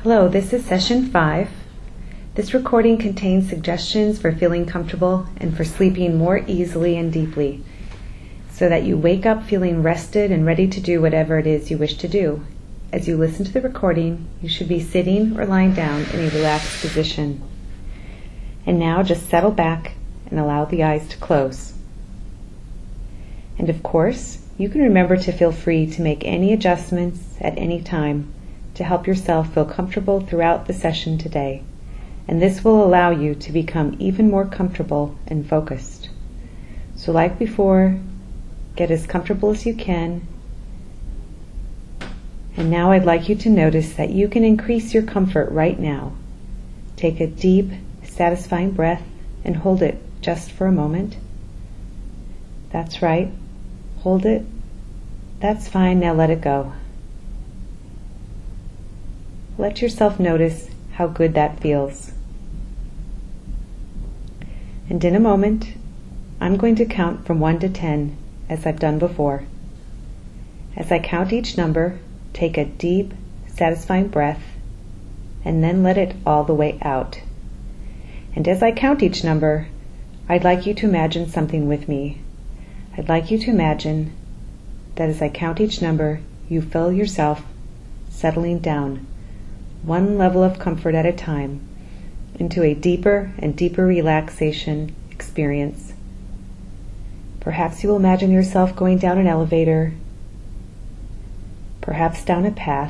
Hello, this is session 5. This recording contains suggestions for feeling comfortable and for sleeping more easily and deeply, so that you wake up feeling rested and ready to do whatever it is you wish to do. As you listen to the recording, you should be sitting or lying down in a relaxed position. And now just settle back and allow the eyes to close. And of course, you can remember to feel free to make any adjustments at any time to help yourself feel comfortable throughout the session today. And this will allow you to become even more comfortable and focused. So like before, get as comfortable as you can. And now I'd like you to notice that you can increase your comfort right now. Take a deep, satisfying breath and hold it just for a moment. That's right. Hold it. That's fine. Now let it go. Let yourself notice how good that feels. And in a moment, I'm going to count from 1 to 10 as I've done before. As I count each number, take a deep, satisfying breath and then let it all the way out. And as I count each number, I'd like you to imagine something with me. I'd like you to imagine that as I count each number, you feel yourself settling down, one level of comfort at a time, into a deeper and deeper relaxation experience. Perhaps you will imagine yourself going down an elevator, perhaps down a path.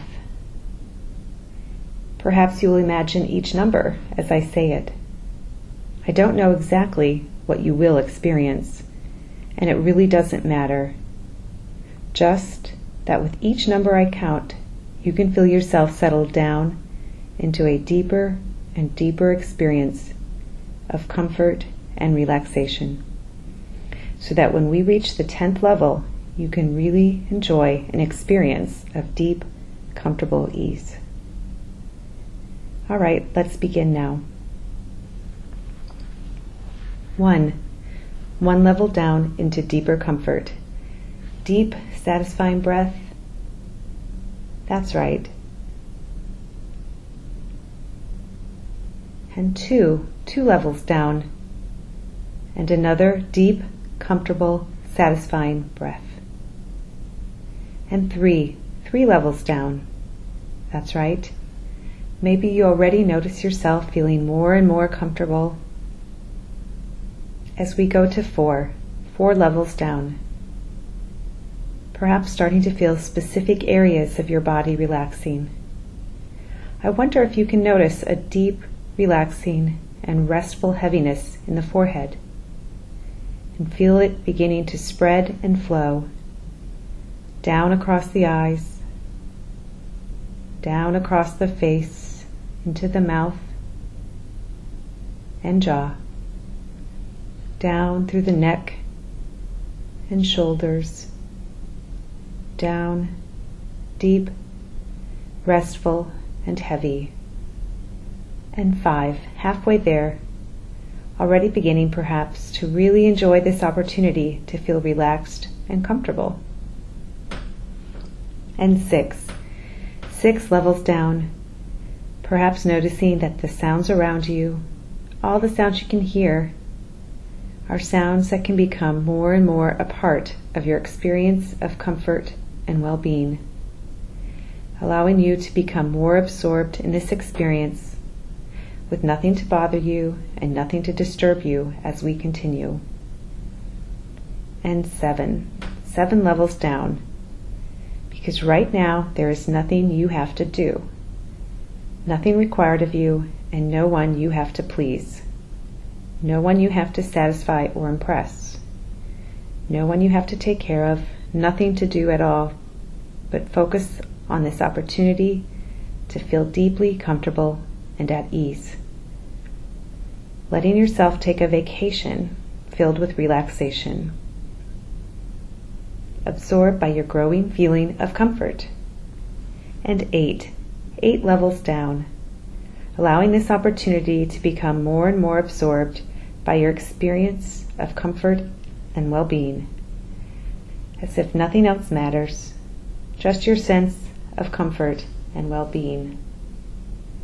Perhaps you will imagine each number as I say it. I don't know exactly what you will experience, and it really doesn't matter. Just that with each number I count, you can feel yourself settle down into a deeper and deeper experience of comfort and relaxation, so that when we reach the 10th level, you can really enjoy an experience of deep, comfortable ease. All right, let's begin now. 1. One level down into deeper comfort. Deep, satisfying breath. That's right. And 2 levels down. And another deep, comfortable, satisfying breath. And 3 levels down. That's right. Maybe you already notice yourself feeling more and more comfortable. As we go to 4 levels down. Perhaps starting to feel specific areas of your body relaxing. I wonder if you can notice a deep, relaxing, and restful heaviness in the forehead, and feel it beginning to spread and flow down across the eyes, down across the face, into the mouth and jaw, down through the neck and shoulders, down, deep, restful, and heavy. And 5, halfway there, already beginning perhaps to really enjoy this opportunity to feel relaxed and comfortable. And 6 levels down, perhaps noticing that the sounds around you, all the sounds you can hear, are sounds that can become more and more a part of your experience of comfort and well-being, allowing you to become more absorbed in this experience with nothing to bother you and nothing to disturb you as we continue. And 7 levels down, because right now there is nothing you have to do, nothing required of you, and no one you have to please, no one you have to satisfy or impress, no one you have to take care of, nothing to do at all, but focus on this opportunity to feel deeply comfortable and at ease. Letting yourself take a vacation filled with relaxation. Absorbed by your growing feeling of comfort. And 8 levels down, allowing this opportunity to become more and more absorbed by your experience of comfort and well-being, as if nothing else matters, just your sense of comfort and well-being.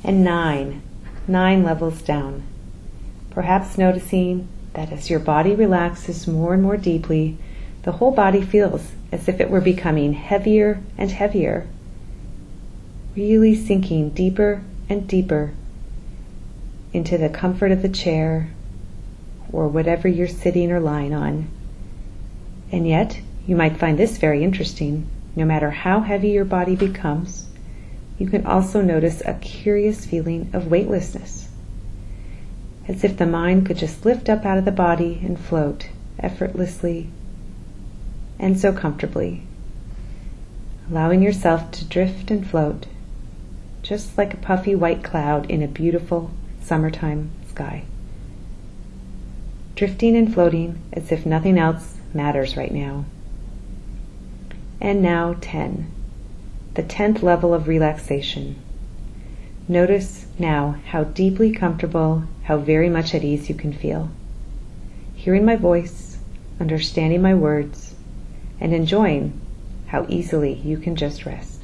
And 9 levels down. Perhaps noticing that as your body relaxes more and more deeply, the whole body feels as if it were becoming heavier and heavier, really sinking deeper and deeper into the comfort of the chair or whatever you're sitting or lying on. And yet, you might find this very interesting. No matter how heavy your body becomes, you can also notice a curious feeling of weightlessness, as if the mind could just lift up out of the body and float effortlessly and so comfortably, allowing yourself to drift and float, just like a puffy white cloud in a beautiful summertime sky. Drifting and floating as if nothing else matters right now. And now 10, the 10th level of relaxation. Notice now how deeply comfortable, how very much at ease you can feel. Hearing my voice, understanding my words, and enjoying how easily you can just rest.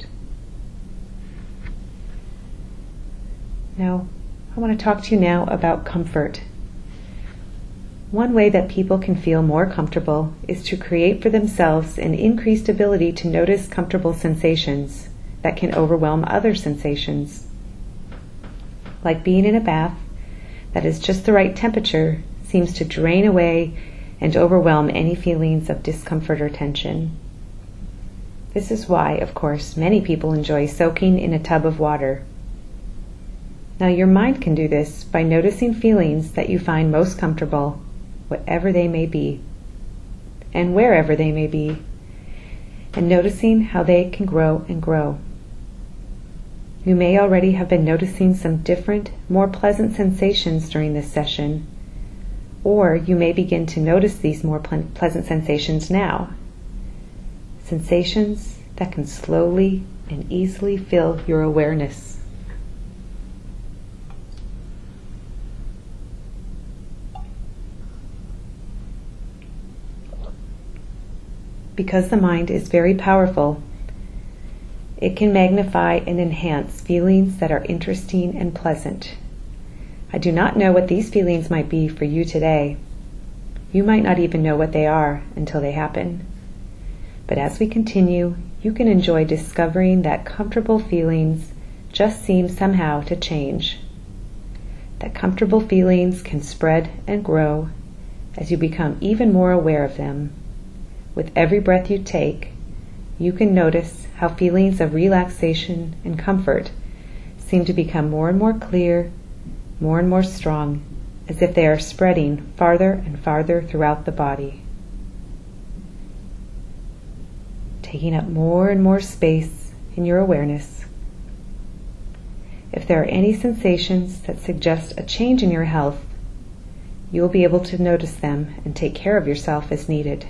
Now, I want to talk to you now about comfort. One way that people can feel more comfortable is to create for themselves an increased ability to notice comfortable sensations that can overwhelm other sensations. Like being in a bath that is just the right temperature seems to drain away and overwhelm any feelings of discomfort or tension. This is why, of course, many people enjoy soaking in a tub of water. Now your mind can do this by noticing feelings that you find most comfortable, whatever they may be, and wherever they may be, and noticing how they can grow and grow. You may already have been noticing some different, more pleasant sensations during this session, or you may begin to notice these more pleasant sensations now. Sensations that can slowly and easily fill your awareness. Because the mind is very powerful, it can magnify and enhance feelings that are interesting and pleasant. I do not know what these feelings might be for you today. You might not even know what they are until they happen. But as we continue, you can enjoy discovering that comfortable feelings just seem somehow to change. That comfortable feelings can spread and grow as you become even more aware of them. With every breath you take, you can notice how feelings of relaxation and comfort seem to become more and more clear, more and more strong, as if they are spreading farther and farther throughout the body, taking up more and more space in your awareness. If there are any sensations that suggest a change in your health, you will be able to notice them and take care of yourself as needed.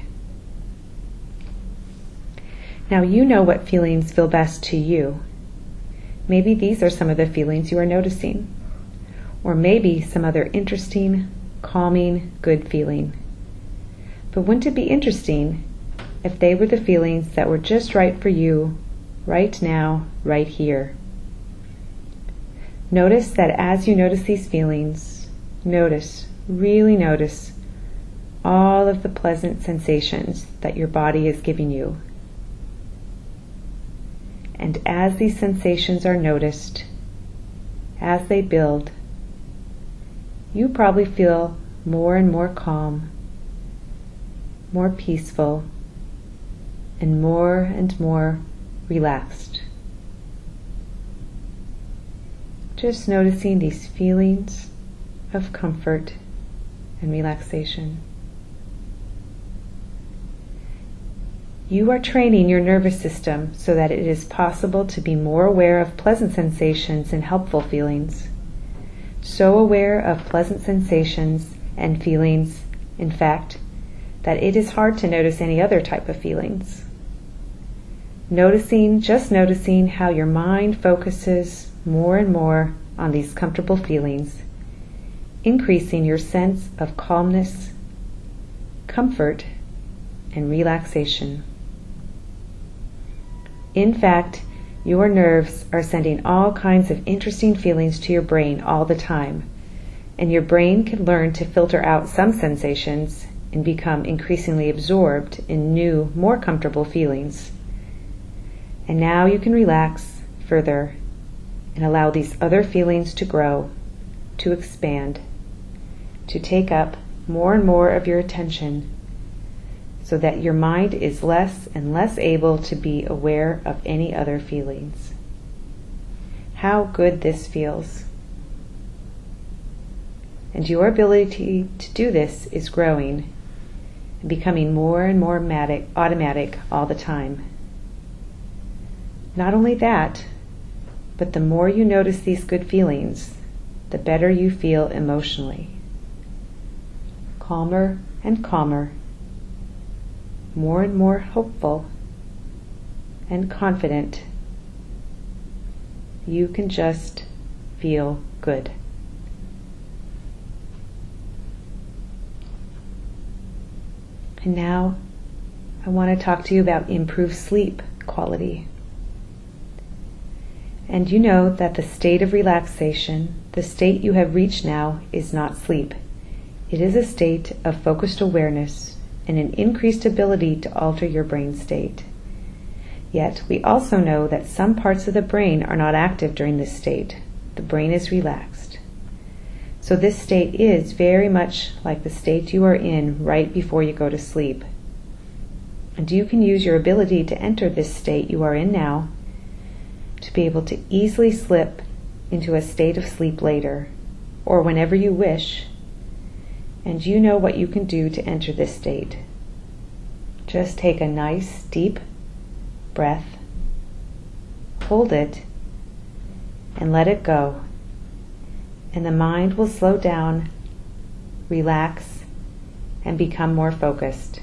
Now you know what feelings feel best to you. Maybe these are some of the feelings you are noticing. Or maybe some other interesting, calming, good feeling. But wouldn't it be interesting if they were the feelings that were just right for you, right now, right here? Notice that as you notice these feelings, really notice all of the pleasant sensations that your body is giving you. And as these sensations are noticed, as they build, you probably feel more and more calm, more peaceful, and more relaxed. Just noticing these feelings of comfort and relaxation. You are training your nervous system so that it is possible to be more aware of pleasant sensations and helpful feelings. So aware of pleasant sensations and feelings, in fact, that it is hard to notice any other type of feelings. Just noticing how your mind focuses more and more on these comfortable feelings, increasing your sense of calmness, comfort, and relaxation. In fact, Your nerves are sending all kinds of interesting feelings to your brain all the time, and your brain can learn to filter out some sensations and become increasingly absorbed in new, more comfortable feelings. And now you can relax further and allow these other feelings to grow, to expand, to take up more and more of your attention, so that your mind is less and less able to be aware of any other feelings. How good this feels. And your ability to do this is growing and becoming more and more automatic all the time. Not only that, but the more you notice these good feelings, the better you feel emotionally. Calmer and calmer, more and more hopeful and confident. You can just feel good. And now I want to talk to you about improved sleep quality. And you know that the state of relaxation, the state you have reached now, is not sleep. It is a state of focused awareness and an increased ability to alter your brain state. Yet we also know that some parts of the brain are not active during this state. The brain is relaxed. So this state is very much like the state you are in right before you go to sleep. And you can use your ability to enter this state you are in now to be able to easily slip into a state of sleep later, or whenever you wish. And you know what you can do to enter this state. Just take a nice, deep breath, hold it, and let it go. And the mind will slow down, relax, and become more focused.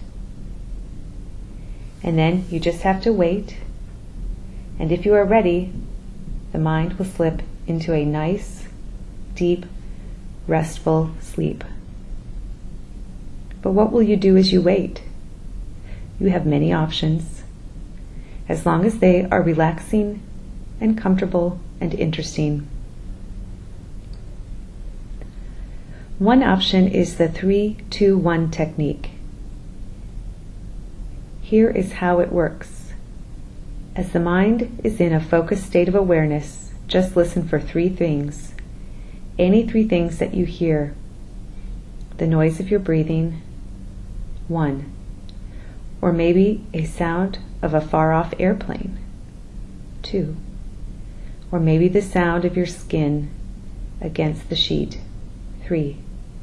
And then you just have to wait. And if you are ready, the mind will slip into a nice, deep, restful sleep. But what will you do as you wait? You have many options, as long as they are relaxing and comfortable and interesting. One option is the 3-2-1 technique. Here is how it works. As the mind is in a focused state of awareness, just listen for 3 things. Any 3 things that you hear. The noise of your breathing, 1. Or maybe a sound of a far-off airplane, 2. Or maybe the sound of your skin against the sheet, 3.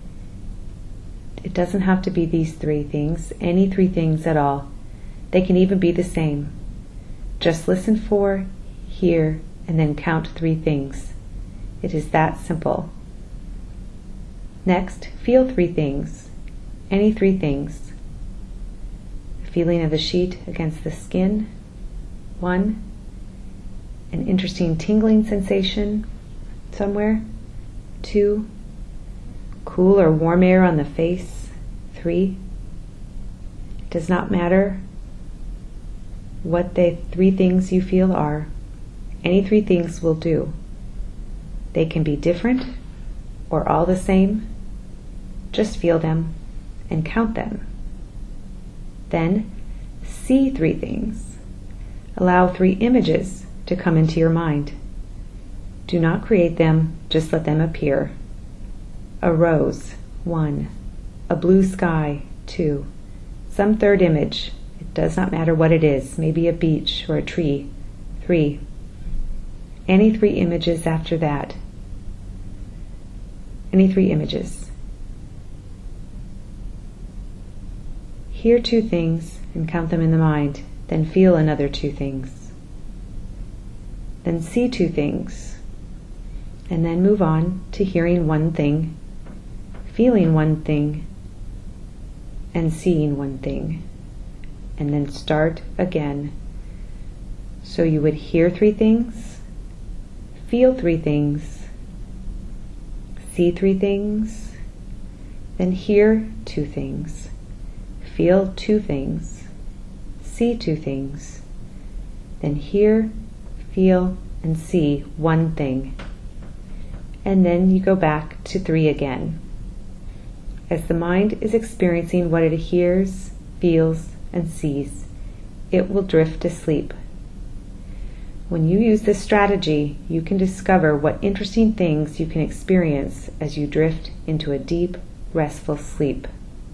It doesn't have to be these 3 things, any 3 things at all. They can even be the same. Just listen for, hear, and then count 3 things. It is that simple. Next, feel 3 things, any 3 things. The feeling of the sheet against the skin, 1. An interesting tingling sensation somewhere, 2. Cool or warm air on the face, 3. It does not matter what the 3 things you feel are. Any 3 things will do. They can be different or all the same. Just feel them and count them. Then see 3 things. Allow 3 images to come into your mind. Do not create them, just let them appear. A rose, 1. A blue sky, 2. Some third image. It does not matter what it is, maybe a beach or a tree, 3. Any 3 images after that. Any 3 images. Hear 2 things and count them in the mind, then feel another 2 things. Then see 2 things, and then move on to hearing 1 thing, feeling 1 thing, and seeing 1 thing. And then start again. So you would hear 3 things, feel 3 things, see 3 things, then hear 2 things, feel 2 things, see 2 things, then hear, feel, and see one thing. And then you go back to 3 again. As the mind is experiencing what it hears, feels, and sees, it will drift to sleep. When you use this strategy, you can discover what interesting things you can experience as you drift into a deep, restful sleep.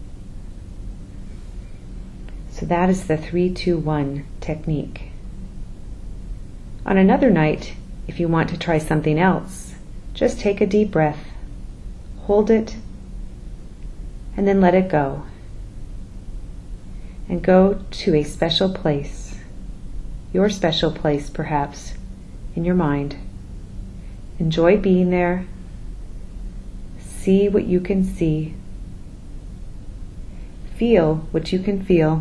So that is the 3-2-1 technique. On another night, if you want to try something else, just take a deep breath, hold it, and then let it go. And go to a special place, your special place perhaps, in your mind. Enjoy being there. See what you can see. Feel what you can feel.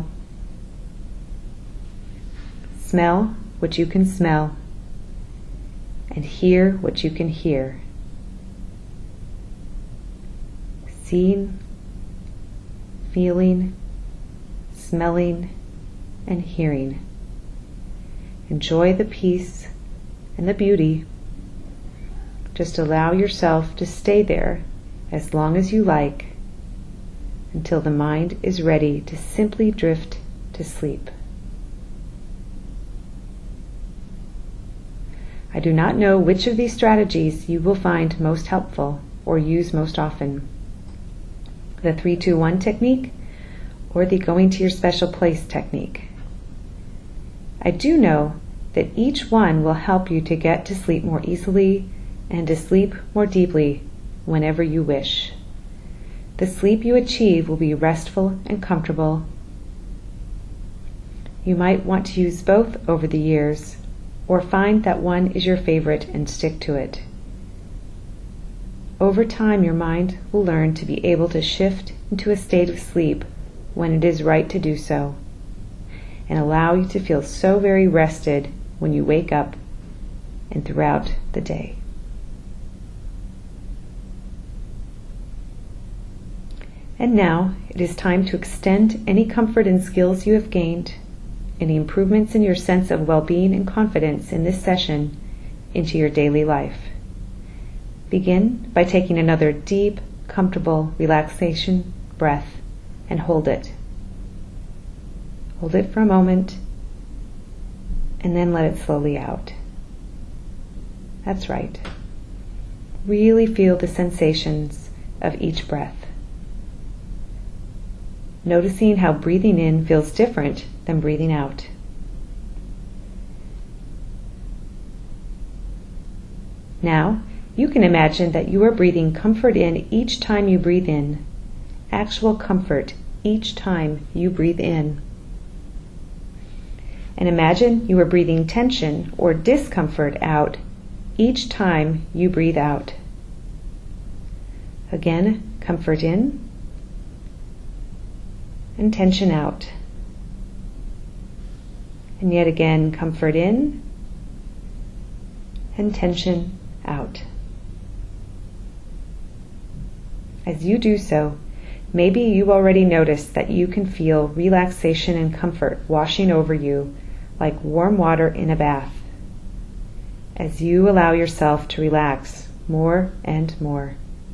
Smell what you can smell. And hear what you can hear. Seeing, feeling, smelling, and hearing. Enjoy the peace and the beauty. Just allow yourself to stay there as long as you like, until the mind is ready to simply drift to sleep. I do not know which of these strategies you will find most helpful or use most often. The 3-2-1 technique or the going to your special place technique. I do know that each one will help you to get to sleep more easily and to sleep more deeply whenever you wish. The sleep you achieve will be restful and comfortable. You might want to use both over the years, or find that one is your favorite and stick to it. Over time, your mind will learn to be able to shift into a state of sleep when it is right to do so, and allow you to feel so very rested when you wake up and throughout the day. And now it is time to extend any comfort and skills you have gained, any improvements in your sense of well-being and confidence in this session into your daily life. Begin by taking another deep, comfortable relaxation breath and hold it. Hold it for a moment and then let it slowly out. That's right. Really feel the sensations of each breath. Noticing how breathing in feels different than breathing out. Now, you can imagine that you are breathing comfort in each time you breathe in, actual comfort each time you breathe in. And imagine you are breathing tension or discomfort out each time you breathe out. Again, comfort in and tension out. And yet again, comfort in and tension out. As you do so, maybe you already noticed that you can feel relaxation and comfort washing over you like warm water in a bath, as you allow yourself to relax more and more.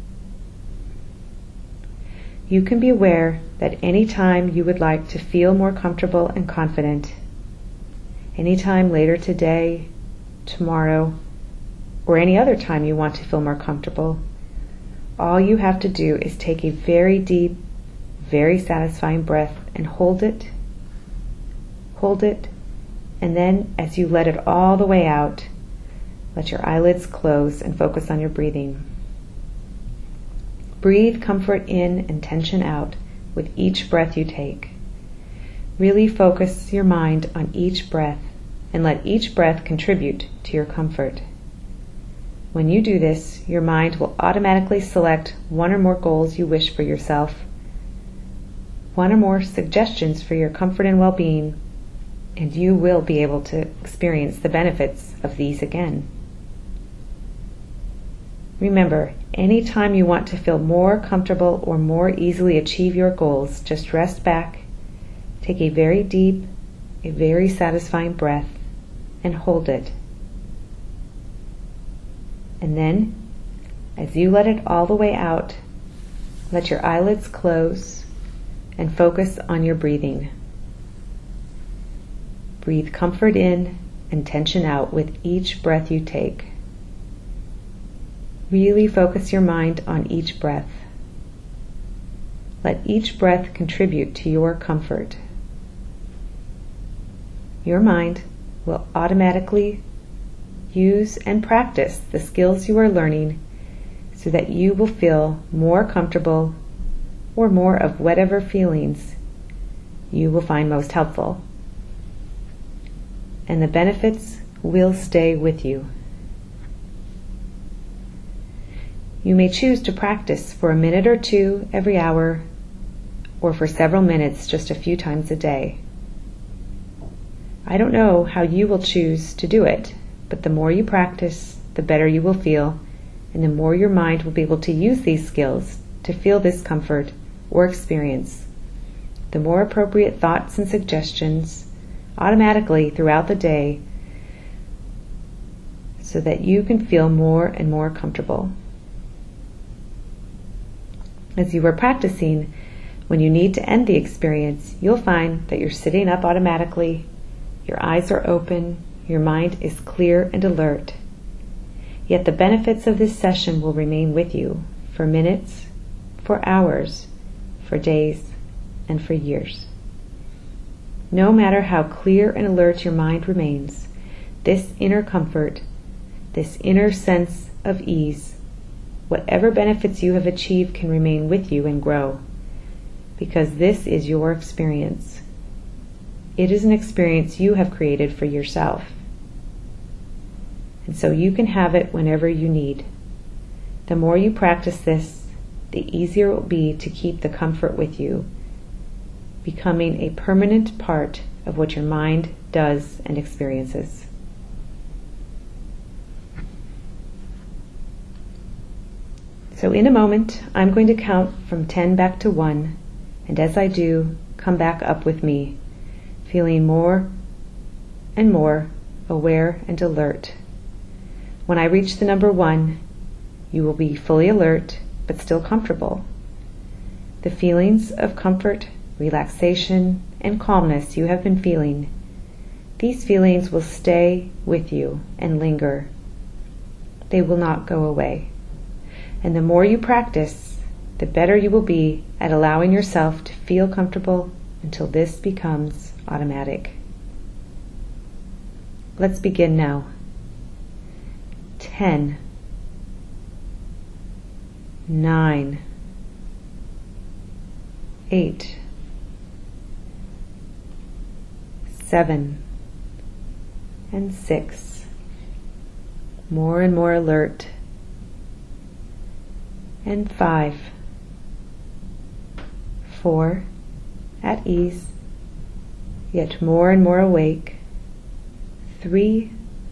You can be aware that any time you would like to feel more comfortable and confident, anytime later today, tomorrow, or any other time you want to feel more comfortable, all you have to do is take a very deep, very satisfying breath and hold it, and then as you let it all the way out, let your eyelids close and focus on your breathing. Breathe comfort in and tension out with each breath you take. Really focus your mind on each breath and let each breath contribute to your comfort. When you do this, your mind will automatically select one or more goals you wish for yourself, one or more suggestions for your comfort and well-being, and you will be able to experience the benefits of these again. Remember, anytime you want to feel more comfortable or more easily achieve your goals, just rest back, take a very deep, a very satisfying breath, and hold it. And then, as you let it all the way out, let your eyelids close and focus on your breathing. Breathe comfort in and tension out with each breath you take. Really focus your mind on each breath. Let each breath contribute to your comfort. Your mind will automatically use and practice the skills you are learning so that you will feel more comfortable or more of whatever feelings you will find most helpful. And the benefits will stay with you. You may choose to practice for a minute or two every hour, or for several minutes just a few times a day. I don't know how you will choose to do it, but the more you practice, the better you will feel, and the more your mind will be able to use these skills to feel this comfort or experience. The more appropriate thoughts and suggestions automatically throughout the day so that you can feel more and more comfortable. As you are practicing, when you need to end the experience, you'll find that you're sitting up automatically, your eyes are open, your mind is clear and alert. Yet the benefits of this session will remain with you for minutes, for hours, for days, and for years. No matter how clear and alert your mind remains, this inner comfort, this inner sense of ease, whatever benefits you have achieved can remain with you and grow, because this is your experience. It is an experience you have created for yourself. And so you can have it whenever you need. The more you practice this, the easier it will be to keep the comfort with you, becoming a permanent part of what your mind does and experiences. So in a moment, I'm going to count from 10 back to 1, and as I do, come back up with me, feeling more and more aware and alert. When I reach the number 1, you will be fully alert, but still comfortable. The feelings of comfort, relaxation, and calmness you have been feeling, these feelings will stay with you and linger. They will not go away. And the more you practice, the better you will be at allowing yourself to feel comfortable until this becomes automatic. Let's begin now. 10, 9, 8, 7, and 6. More and more alert. And 5, 4, at ease, yet more and more awake. 3,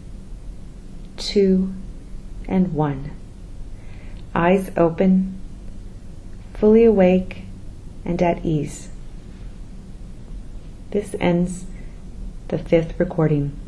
2, and 1. Eyes open, fully awake and at ease. This ends the 5th recording.